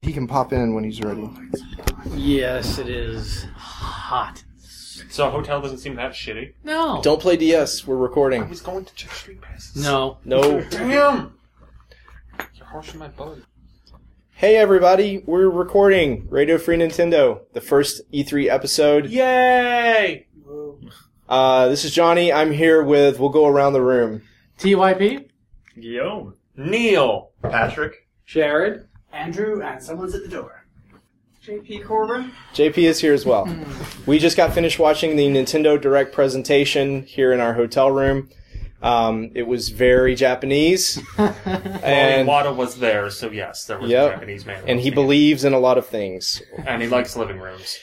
He can pop in when he's ready. Yes, it is hot. So hotel doesn't seem that shitty. No. Don't play DS. We're recording. I was going to check Street Passes. No. No. Damn! You're harshing my bud. Hey everybody, we're recording Radio Free Nintendo, the first E3 episode. Yay! This is Johnny. I'm here with, we'll go around the room. TYP? Guillaume. Neil. Patrick. Jared? Andrew, and someone's at the door. JP Corbin. JP is here as well. We just got finished watching the Nintendo Direct presentation here in our hotel room. It was very Japanese. And Iwata was there, so yes, there was a Japanese man. And he believes in a lot of things. And he likes living rooms.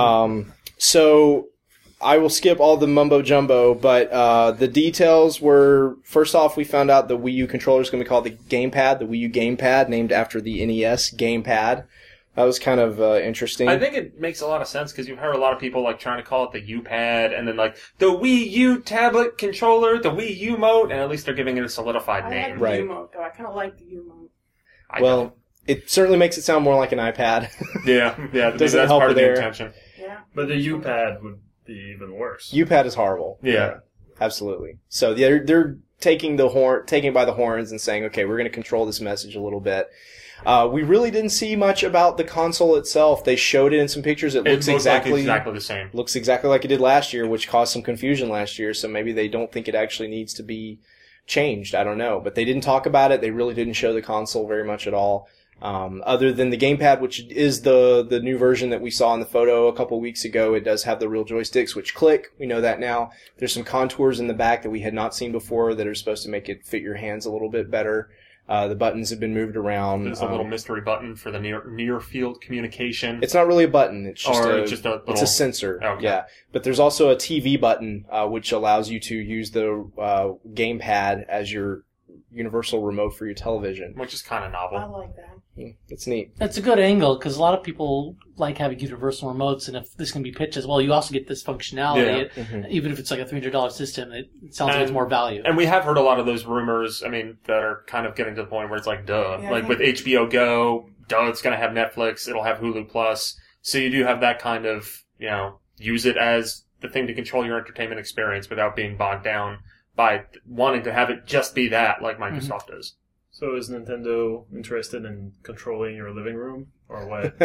So I will skip all the mumbo jumbo, but the details were, first off, we found out the Wii U controller is going to be called the Gamepad, the Wii U Gamepad, named after the NES Gamepad. That was kind of interesting. I think it makes a lot of sense because you've heard a lot of people like trying to call it the U-Pad and then like the Wii U tablet controller, the Wii U mode, and at least they're giving it a solidified name. I like the U mode, though. I kind of like the U mode. Well, it certainly makes it sound more like an iPad. Yeah, that's help part of the there. intention. Yeah. But the U-Pad would be even worse. U-Pad is horrible. Yeah. Absolutely. So they're taking it by the horns and saying, okay, we're going to control this message a little bit. We really didn't see much about the console itself. They showed it in some pictures. It looks exactly the same. Looks exactly like it did last year, which caused some confusion last year. So maybe they don't think it actually needs to be changed. I don't know. But they didn't talk about it. They really didn't show the console very much at all. Other than the gamepad, which is the new version that we saw in the photo a couple weeks ago. It does have the real joysticks, which click. We know that now. There's some contours in the back that we had not seen before that are supposed to make it fit your hands a little bit better. The buttons have been moved around. There's a little mystery button for the near field communication. It's not really a button. It's just it's a sensor. Okay. Yeah. But there's also a TV button, which allows you to use the gamepad as your universal remote for your television. Which is kind of novel. I like that. It's neat. That's a good angle, because a lot of people like having universal remotes, and if this can be pitched as well, you also get this functionality. Even if it's like a $300 system, it sounds like it's more value. And we have heard a lot of those rumors, that are kind of getting to the point where it's like, duh. Yeah, like with HBO Go, duh, it's going to have Netflix, it'll have Hulu Plus. So you do have that kind of, use it as the thing to control your entertainment experience without being bogged down by wanting to have it just be that, like Microsoft does. So is Nintendo interested in controlling your living room, or what?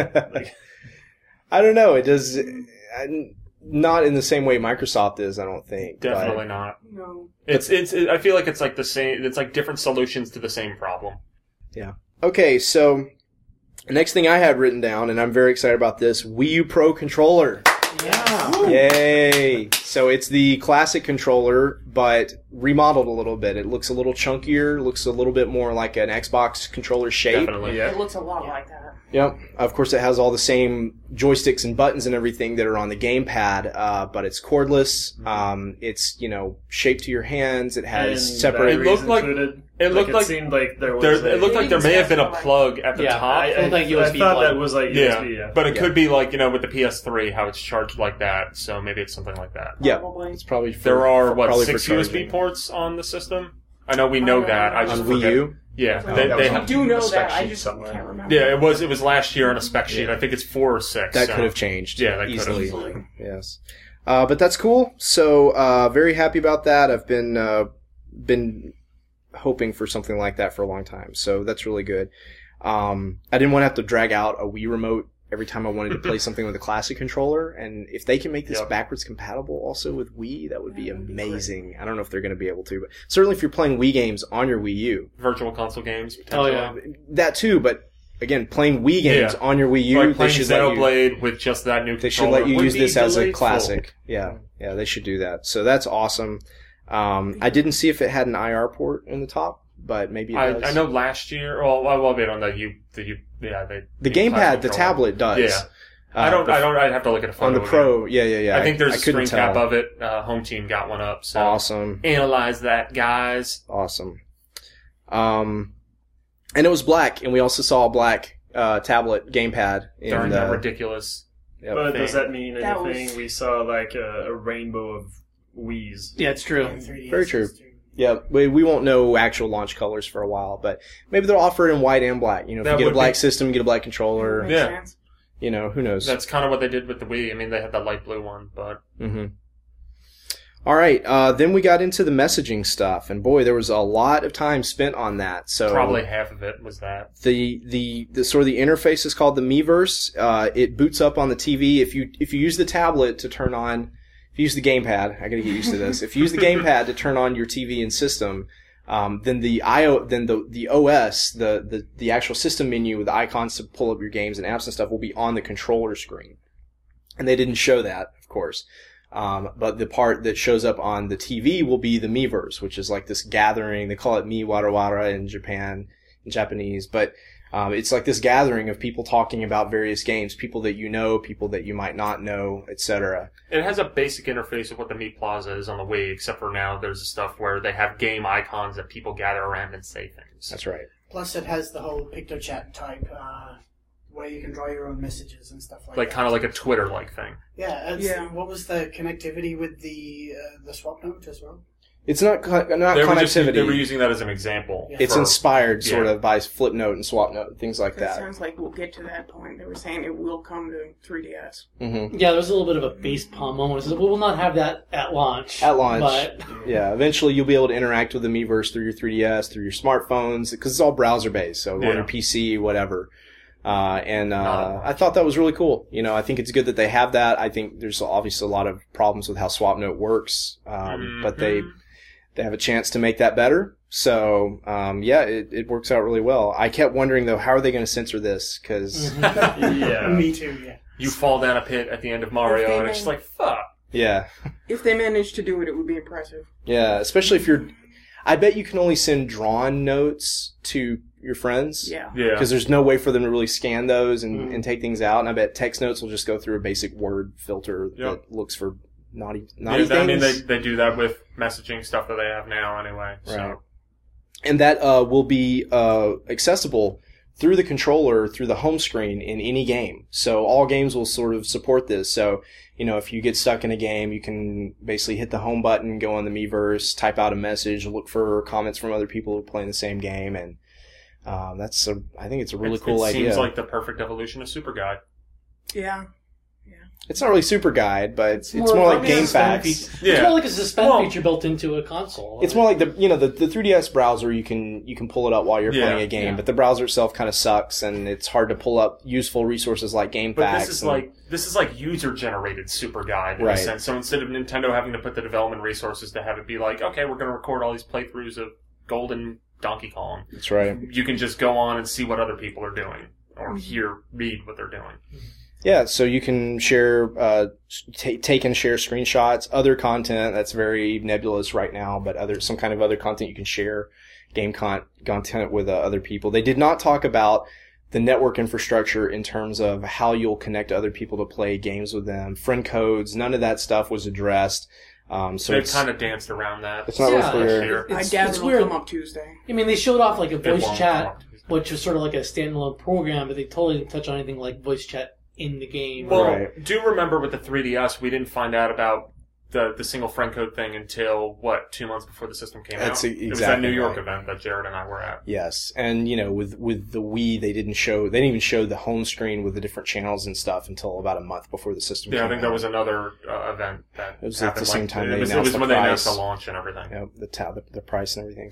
I don't know. It does not in the same way Microsoft is. I don't think. Definitely not. No. I feel like it's like the same. It's like different solutions to the same problem. Yeah. Okay. So the next thing I had written down, and I'm very excited about this, Wii U Pro controller. Yeah. Yay! So it's the classic controller, but remodeled a little bit. It looks a little chunkier, looks a little bit more like an Xbox controller shape. Definitely, It looks a lot like that. Yep. Of course, it has all the same joysticks and buttons and everything that are on the gamepad, but it's cordless. It's, shaped to your hands. It has separate... It seemed like there was... It looked like there may have been a plug at the top. I thought that was like USB, yeah. But it could be like, with the PS3, how it's charged like that. So maybe it's something like that. Yeah. Probably. It's probably There are, probably 6 for USB charging. ports on the system? I know we know that. I just On Wii forget. U? Yeah. I do know that. I just can't remember. Yeah, it was last year on a spec sheet. I think it's 4 or 6. That could have changed. Yeah, that could easily. have. Yes. But that's cool. So, very happy about that. I've been hoping for something like that for a long time. So that's really good. I didn't want to have to drag out a Wii remote every time I wanted to play something with a classic controller. And if they can make this backwards compatible also with Wii, that would be amazing. I don't know if they're going to be able to, but certainly if you're playing Wii games on your Wii U. Virtual console games, Oh, potentially. yeah. That too, but again, playing Wii games on your Wii U, like playing they should let you... Xenoblade with just that new They should controller let you would use be this as a delightful. classic. Yeah, they should do that. So that's awesome. I didn't see if it had an IR port in the top, but maybe it does. I know last year, well, wait on the gamepad, the tablet does. Yeah. I'd have to look at a photo on the Pro. Again. Yeah. I think there's a couldn't screen cap tell. of it. Home team got one up. So Awesome. Analyze that, guys. Awesome. And it was black, and we also saw a black tablet gamepad During that ridiculous. Yep. But does that mean anything? was- We saw like a rainbow of Wii's. Yeah, it's true. Very true. Yeah, we won't know actual launch colors for a while, but maybe they'll offer it in white and black. You know, if you get a black system, get a black controller. Makes sense. You know, who knows? That's kind of what they did with the Wii. I mean, they had that light blue one, but... Mm-hmm. All right, then we got into the messaging stuff, and boy, there was a lot of time spent on that. So probably half of it was that. The sort of the interface is called the Miiverse. It boots up on the TV. If you use the tablet to turn on, if you use the gamepad, I gotta get used to this. If you use the gamepad to turn on your TV and system, then the OS, the actual system menu with the icons to pull up your games and apps and stuff will be on the controller screen. And they didn't show that, of course. But the part that shows up on the TV will be the Miiverse, which is like this gathering. They call it Mi-Wara-Wara in Japanese, but it's like this gathering of people talking about various games, people that you know, people that you might not know, etc. It has a basic interface of what the Mi Plaza is on the Wii, except for now there's stuff where they have game icons that people gather around and say things. That's right. Plus, it has the whole PictoChat type where you can draw your own messages and stuff like that. Like kind of like a Twitter-like thing. Yeah. What was the connectivity with the swap note as well? It's not connectivity. They were using that as an example. Yeah. It's inspired sort of by Flipnote and SwapNote, things like that. Sounds like we'll get to that point. They were saying it will come to 3DS. Mm-hmm. Yeah, there was a little bit of a facepalm moment. We will not have that at launch. But... Yeah, eventually you'll be able to interact with the Miiverse through your 3DS, through your smartphones, because it's all browser-based, so on your PC, whatever. I thought that was really cool. You know, I think it's good that they have that. I think there's obviously a lot of problems with how SwapNote works, but they have a chance to make that better. So, it works out really well. I kept wondering, though, how are they going to censor this? Because Me too, yeah. You fall down a pit at the end of Mario, and it's just like, fuck. Yeah. If they managed to do it, it would be impressive. Yeah, especially if you're... I bet you can only send drawn notes to your friends. Yeah. Because there's no way for them to really scan those and take things out. And I bet text notes will just go through a basic word filter that looks for naughty things. I mean, they do that with messaging stuff that they have now anyway. So. Right. And that will be accessible through the controller, through the home screen in any game. So all games will sort of support this. So, you know, if you get stuck in a game, you can basically hit the home button, go on the Miiverse, type out a message, look for comments from other people who are playing the same game. And I think it's a really cool idea. It seems like the perfect evolution of Super Guide. Yeah. It's not really Super Guide, but it's more like GameFAQs. It's more like a suspend feature built into a console. It's more like the 3DS browser. You can pull it up while you're playing a game, but the browser itself kind of sucks, and it's hard to pull up useful resources like GameFAQs. But this is like user generated Super Guide in a sense. So instead of Nintendo having to put the development resources to have it be like, okay, we're going to record all these playthroughs of Golden Donkey Kong. That's right. You can just go on and see what other people are doing, or read what they're doing. Yeah, so you can share, take and share screenshots, other content that's very nebulous right now, but some kind of other content you can share, game content with other people. They did not talk about the network infrastructure in terms of how you'll connect other people to play games with them, friend codes, none of that stuff was addressed. So they've kind of danced around that. It's not real clear. I gather it'll come up Tuesday. I mean, they showed off like a voice chat, which was sort of like a standalone program, but they totally didn't touch on anything like voice chat in the game. Well, do remember with the 3DS, we didn't find out about the single friend code thing until, 2 months before the system came out? It was that New York event that Jared and I were at. Yes, and with the Wii, they didn't even show the home screen with the different channels and stuff until about a month before the system came out. I think there was another event that it was happened at the same time it was when they announced the launch and everything. The price and everything.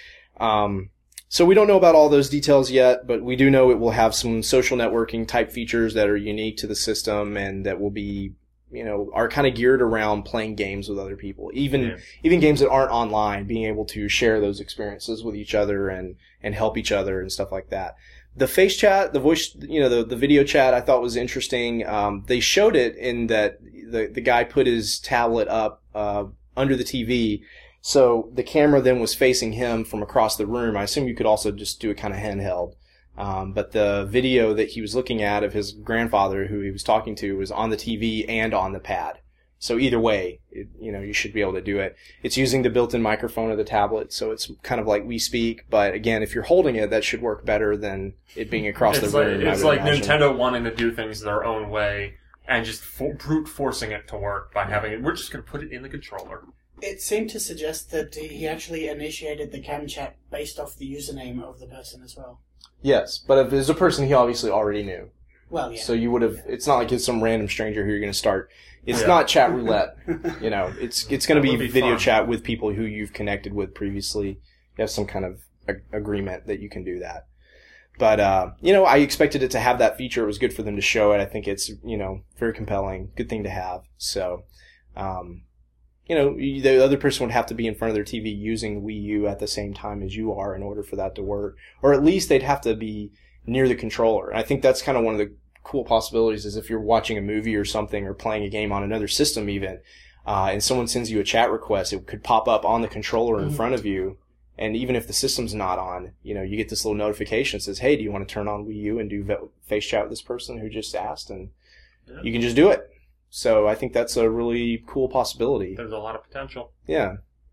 So we don't know about all those details yet, but we do know it will have some social networking type features that are unique to the system and that will be, are kind of geared around playing games with other people. Even games that aren't online, being able to share those experiences with each other and help each other and stuff like that. The face chat, the voice, the video chat I thought was interesting. They showed it in that the guy put his tablet up, under the TV. So the camera then was facing him from across the room. I assume you could also just do it kind of handheld. But the video that he was looking at of his grandfather, who he was talking to, was on the TV and on the pad. So either way, you should be able to do it. It's using the built-in microphone of the tablet, so it's kind of like We Speak. But again, if you're holding it, that should work better than it being across the room. It's like Nintendo wanting to do things their own way and just brute forcing it to work by having it. We're just going to put it in the controller. It seemed to suggest that he actually initiated the cam chat based off the username of the person as well. Yes, but if it's a person he obviously already knew. Well, yeah. So you would have. It's not like it's some random stranger who you're going to start. It's Yeah. not chat roulette. You know, it's going to That would be be video fun. chat with people who you've connected with previously. You have some kind of agreement that you can do that. But you know, I expected it to have that feature. It was good for them to show it. I think it's, you know, very compelling. Good thing to have. So, you know, the other person would have to be in front of their TV using Wii U at the same time as you are in order for that to work, or at least they'd have to be near the controller. And I think that's kind of one of the cool possibilities is if you're watching a movie or something or playing a game on another system even, and someone sends you a chat request, it could pop up on the controller in front of you. And even if the system's not on, you know, you get this little notification that says, hey, do you want to turn on Wii U and do face chat with this person who just asked? And you can just do it. So I think that's a really cool possibility. There's a lot of potential. Yeah.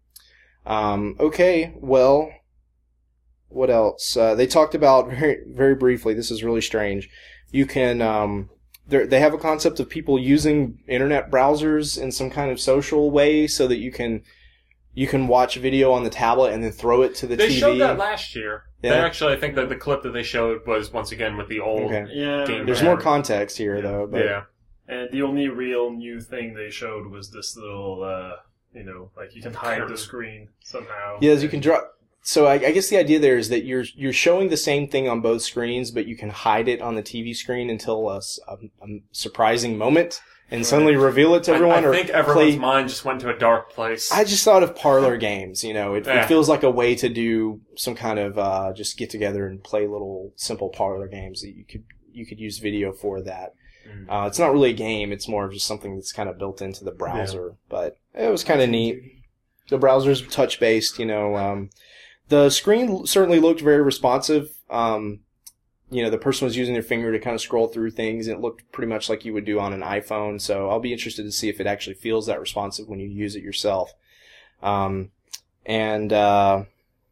Okay, well, what else? They talked about, very, very briefly, this is really strange, you can, they have a concept of people using internet browsers in some kind of social way so that you can watch video on the tablet and then throw it to the They TV. showed that last year. Yeah. They actually, I think that the clip that they showed was once again with the old Okay. Yeah. game. There's more context here, though. But Yeah. And the only real new thing they showed was this little, you know, like you can hide the screen somehow. Yes, you can draw. So I guess the idea there is that you're showing the same thing on both screens, but you can hide it on the TV screen until a surprising moment, and suddenly reveal it to everyone. I think everyone's play. mind just went to a dark place. I just thought of parlor games. You know, it Yeah. feels like a way to do some kind of just get together and play little simple parlor games that you could use video for that. It's not really a game; it's more of just something that's kind of built into the browser. But it was kind of neat. The browser's touch based. You know, the screen certainly looked very responsive. You know, the person was using their finger to kind of scroll through things, and it looked pretty much like you would do on an iPhone. So I'll be interested to see if it actually feels that responsive when you use it yourself. Well, there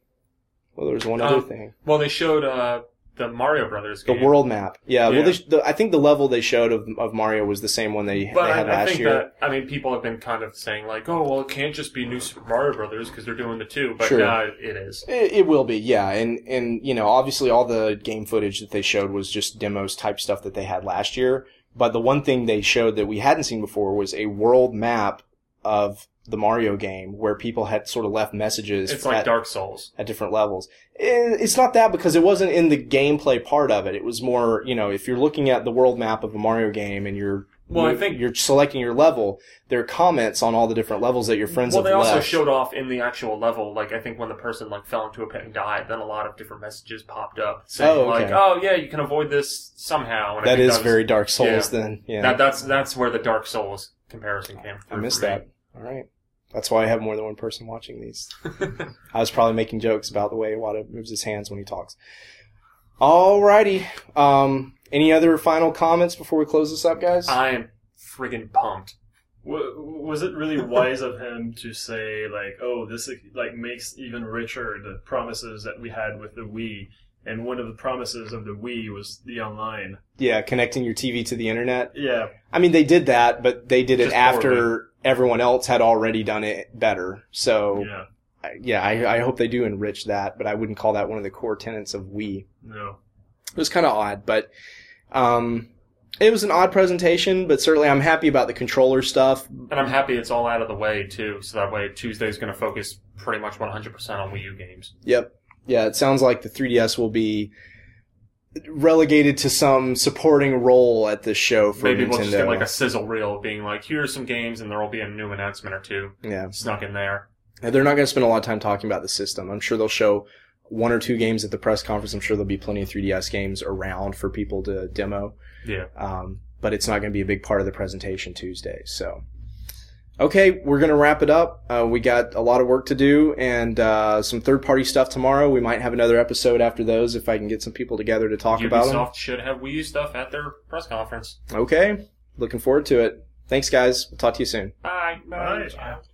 was one other thing. Well, they showed the Mario Brothers The game. world map. Yeah. Yeah. Well, I think the level they showed of Mario was the same one they But had I last think year. that, I mean, people have been kind of saying like, oh, well, it can't just be New Super Mario Brothers because they're doing the two. But Sure. it is. It will be, yeah. And, you know, obviously all the game footage that they showed was just demos type stuff that they had last year. But the one thing they showed that we hadn't seen before was a world map of the Mario game where people had sort of left messages. It's like Dark Souls. At different levels. It's not that because it wasn't in the gameplay part of it. It was more, you know, if you're looking at the world map of a Mario game and I think you're selecting your level, there are comments on all the different levels that your friends have they also left. showed off in the actual level. Like I think when the person like fell into a pit and died, then a lot of different messages popped up saying Oh, okay. like, "Oh yeah, you can avoid this somehow." And I That think is very Dark Souls yeah. then. Yeah. That's where the Dark Souls comparison came from. I missed that. All right. That's why I have more than one person watching these. I was probably making jokes about the way Iwata moves his hands when he talks. Alrighty. Any other final comments before we close this up, guys? I am friggin' pumped. Was it really wise of him to say like, "Oh, this like makes even richer the promises that we had with the Wii"? And one of the promises of the Wii was the online. Yeah, connecting your TV to the internet. Yeah, I mean, they did that, but they did it Just after everyone else had already done it better. So, yeah, I hope they do enrich that, but I wouldn't call that one of the core tenets of Wii. no. It was kind of odd, but it was an odd presentation, but certainly I'm happy about the controller stuff. And I'm happy it's all out of the way too, so that way Tuesday's going to focus pretty much 100% on Wii U games. Yep. Yeah, it sounds like the 3DS will be relegated to some supporting role at this show for Maybe Nintendo. we'll just get like a sizzle reel being like, here's some games, and there will be a new announcement or two Yeah. snuck in there. They're not going to spend a lot of time talking about the system. I'm sure they'll show one or two games at the press conference. I'm sure there'll be plenty of 3DS games around for people to demo. Yeah. But it's not going to be a big part of the presentation Tuesday. So, okay, we're going to wrap it up. We got a lot of work to do and some third-party stuff tomorrow. We might have another episode after those if I can get some people together to talk about them. Ubisoft should have Wii U stuff at their press conference. Okay, looking forward to it. Thanks, guys. We'll talk to you soon. Bye. Bye.